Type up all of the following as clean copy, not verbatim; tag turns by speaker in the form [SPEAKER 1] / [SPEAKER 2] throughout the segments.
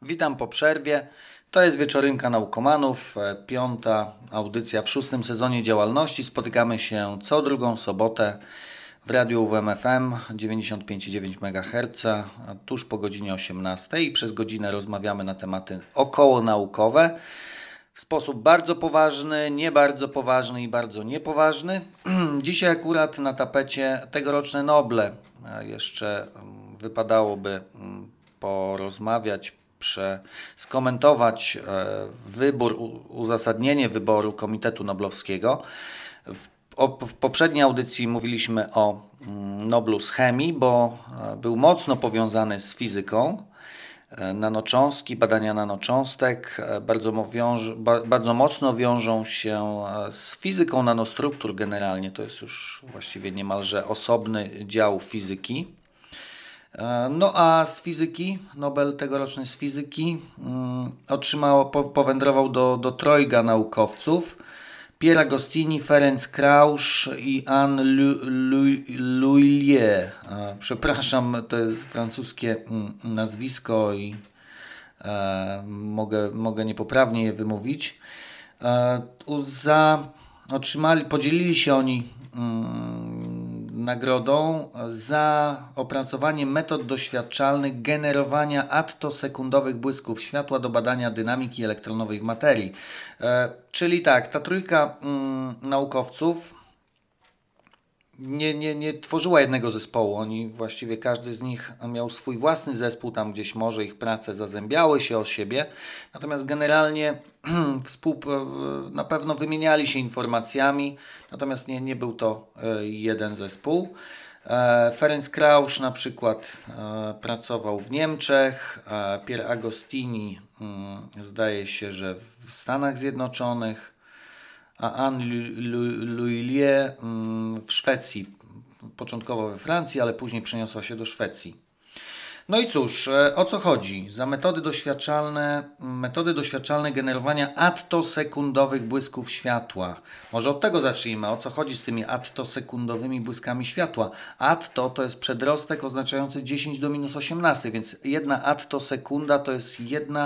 [SPEAKER 1] Witam po przerwie. To jest Wieczorynka Naukomanów, piąta audycja w szóstym sezonie działalności. Spotykamy się co drugą sobotę w radiu UWMFM 95,9 MHz, tuż po godzinie 18 i przez godzinę rozmawiamy na tematy okołonaukowe w sposób bardzo poważny, nie bardzo poważny i bardzo niepoważny. Dzisiaj akurat na tapecie tegoroczne Noble. Jeszcze wypadałoby porozmawiać, skomentować uzasadnienie wyboru Komitetu Noblowskiego. W poprzedniej audycji mówiliśmy o Noblu z chemii, bo był mocno powiązany z fizyką. Nanocząstki, badania nanocząstek bardzo mocno wiążą się z fizyką nanostruktur generalnie. To jest już właściwie niemalże osobny dział fizyki. No a z fizyki, Nobel tegoroczny z fizyki powędrował do trojga naukowców: Pierre Agostini, Ferenc Krausz i Anne L'Huillier. Przepraszam, to jest francuskie nazwisko i mogę niepoprawnie je wymówić. Podzielili się oni nagrodą za opracowanie metod doświadczalnych generowania attosekundowych błysków światła do badania dynamiki elektronowej w materii. Czyli tak, ta trójka naukowców nie tworzyła jednego zespołu. Oni właściwie, każdy z nich miał swój własny zespół, tam gdzieś może ich prace zazębiały się o siebie. Natomiast generalnie na pewno wymieniali się informacjami, natomiast nie był to jeden zespół. Ferenc Krausz na przykład pracował w Niemczech, Pierre Agostini zdaje się, że w Stanach Zjednoczonych, a Anne L'Huillier w Szwecji, początkowo we Francji, ale później przeniosła się do Szwecji. No i cóż, o co chodzi? Za metody doświadczalne generowania attosekundowych błysków światła. Może od tego zacznijmy. O co chodzi z tymi attosekundowymi błyskami światła? Atto to jest przedrostek oznaczający 10 do minus 18, więc jedna attosekunda to jest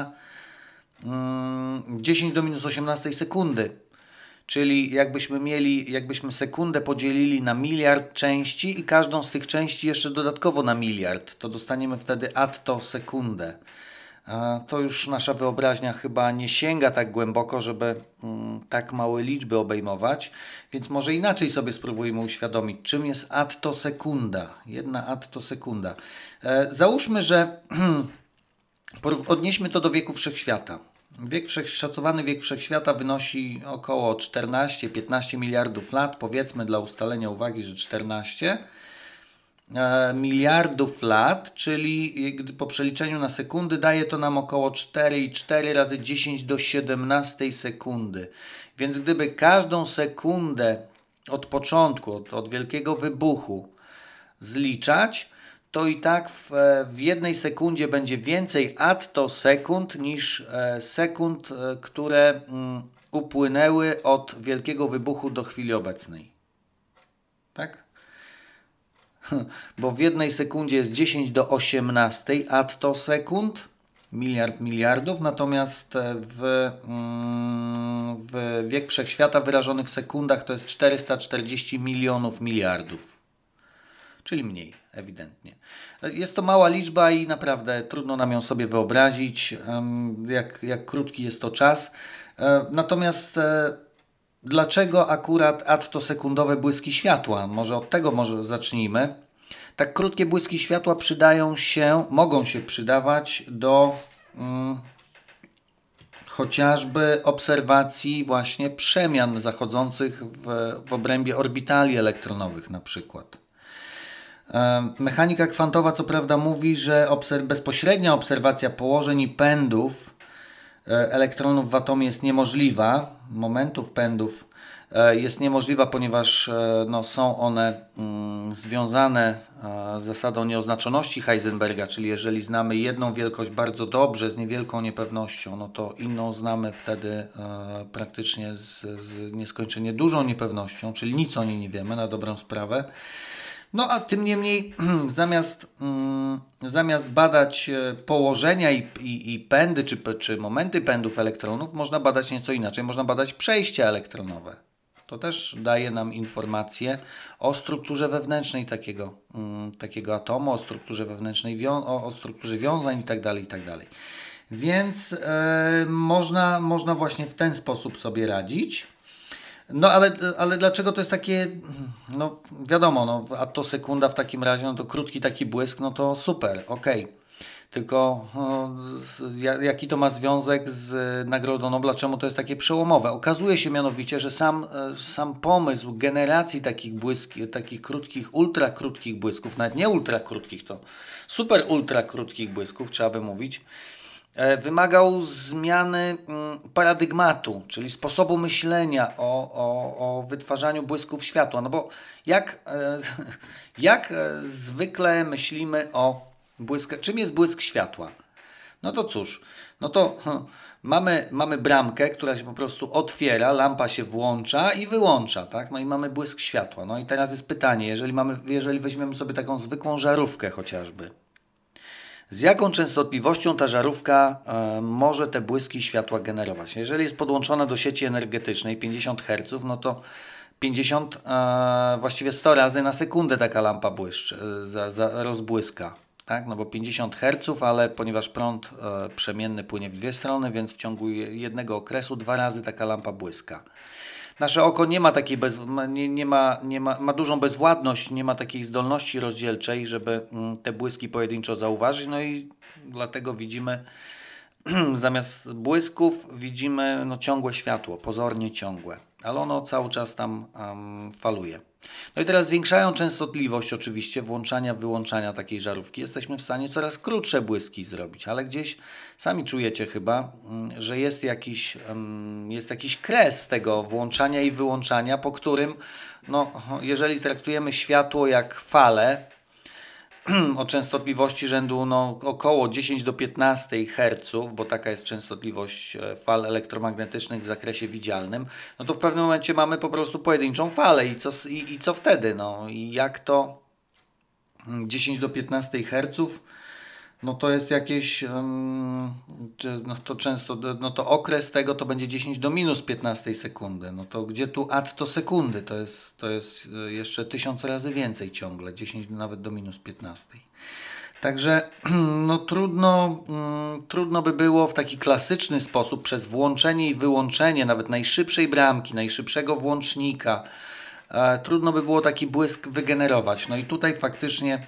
[SPEAKER 1] 10 do minus 18 sekundy. Czyli jakbyśmy sekundę podzielili na miliard części i każdą z tych części jeszcze dodatkowo na miliard, to dostaniemy wtedy attosekundę. To już nasza wyobraźnia chyba nie sięga tak głęboko, żeby tak małe liczby obejmować, więc może inaczej sobie spróbujmy uświadomić, czym jest attosekunda. Jedna attosekunda. Załóżmy, że odnieśmy to do wieku wszechświata. Szacowany wiek wszechświata wynosi około 14-15 miliardów lat, powiedzmy dla ustalenia uwagi, że 14 miliardów lat, czyli po przeliczeniu na sekundy daje to nam około 4,4 razy 10 do 17 sekundy. Więc gdyby każdą sekundę od początku, od wielkiego wybuchu zliczać, to i tak w jednej sekundzie będzie więcej attosekund niż sekund, które upłynęły od wielkiego wybuchu do chwili obecnej. Tak? Bo w jednej sekundzie jest 10 do 18 attosekund, miliard miliardów, natomiast w wiek wszechświata wyrażony w sekundach to jest 440 milionów miliardów. Czyli mniej, ewidentnie. Jest to mała liczba i naprawdę trudno nam ją sobie wyobrazić, jak krótki jest to czas. Natomiast dlaczego akurat attosekundowe błyski światła? Może od tego zacznijmy. Tak krótkie błyski światła mogą się przydawać do chociażby obserwacji właśnie przemian zachodzących w obrębie orbitali elektronowych na przykład. Mechanika kwantowa co prawda mówi, że bezpośrednia obserwacja położeń i pędów elektronów w atomie jest niemożliwa, momentów pędów jest niemożliwa, ponieważ są one związane z zasadą nieoznaczoności Heisenberga, czyli jeżeli znamy jedną wielkość bardzo dobrze z niewielką niepewnością, no to inną znamy wtedy praktycznie z nieskończenie dużą niepewnością, czyli nic o niej nie wiemy na dobrą sprawę. No a tym niemniej zamiast badać położenia i pędy, czy momenty pędów elektronów, można badać nieco inaczej. Można badać przejścia elektronowe. To też daje nam informacje o strukturze wewnętrznej takiego atomu, o strukturze wewnętrznej, o strukturze wiązań itd., itd. Więc można właśnie w ten sposób sobie radzić. No ale dlaczego to jest takie, no wiadomo, no attosekunda w takim razie, no to krótki taki błysk, no to super, okej. Tylko jaki to ma związek z Nagrodą Nobla, czemu to jest takie przełomowe? Okazuje się mianowicie, że sam pomysł generacji takich krótkich, ultra krótkich błysków, nawet nie ultra krótkich, to super ultra krótkich błysków, trzeba by mówić, wymagał zmiany paradygmatu, czyli sposobu myślenia o wytwarzaniu błysków światła. No bo jak zwykle myślimy o błysku, czym jest błysk światła? No to cóż, no to mamy bramkę, która się po prostu otwiera, lampa się włącza i wyłącza, tak? No i mamy błysk światła. No i teraz jest pytanie, jeżeli weźmiemy sobie taką zwykłą żarówkę chociażby, z jaką częstotliwością ta żarówka może te błyski światła generować? Jeżeli jest podłączona do sieci energetycznej 50 Hz, no to 50, właściwie 100 razy na sekundę taka lampa błyszczy, rozbłyska. Tak? No bo 50 Hz, ale ponieważ prąd przemienny płynie w dwie strony, więc w ciągu jednego okresu 2 razy taka lampa błyska. Nasze oko nie ma takiej ma dużą bezwładność, nie ma takiej zdolności rozdzielczej, żeby te błyski pojedynczo zauważyć, no i dlatego widzimy, zamiast błysków widzimy ciągłe światło, pozornie ciągłe, ale ono cały czas tam faluje. No i teraz zwiększając częstotliwość oczywiście włączania, wyłączania takiej żarówki, jesteśmy w stanie coraz krótsze błyski zrobić, ale gdzieś sami czujecie chyba, że jest jakiś kres tego włączania i wyłączania, po którym jeżeli traktujemy światło jak falę o częstotliwości rzędu około 10 do 15 Hz, bo taka jest częstotliwość fal elektromagnetycznych w zakresie widzialnym, no to w pewnym momencie mamy po prostu pojedynczą falę i co wtedy? No i jak to 10 do 15 Hz, no to jest jakieś, to okres tego to będzie 10 do minus 15 sekundy. No to gdzie tu attosekundy? To jest jeszcze 1000 razy więcej ciągle, 10 nawet do minus 15. Także trudno by było w taki klasyczny sposób przez włączenie i wyłączenie nawet najszybszej bramki, najszybszego włącznika, trudno by było taki błysk wygenerować. No i tutaj faktycznie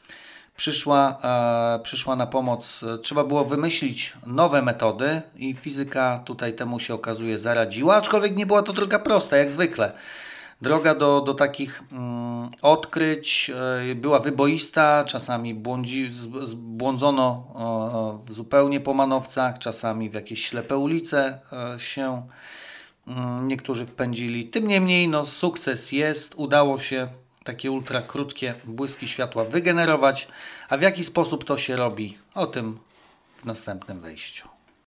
[SPEAKER 1] przyszła na pomoc, trzeba było wymyślić nowe metody i fizyka tutaj temu się okazuje zaradziła, aczkolwiek nie była to droga prosta, jak zwykle. Droga do takich odkryć była wyboista, czasami błądzono zupełnie po manowcach, czasami w jakieś ślepe ulice się niektórzy wpędzili. Tym niemniej sukces jest, udało się takie ultra krótkie błyski światła wygenerować, a w jaki sposób to się robi, o tym w następnym wejściu.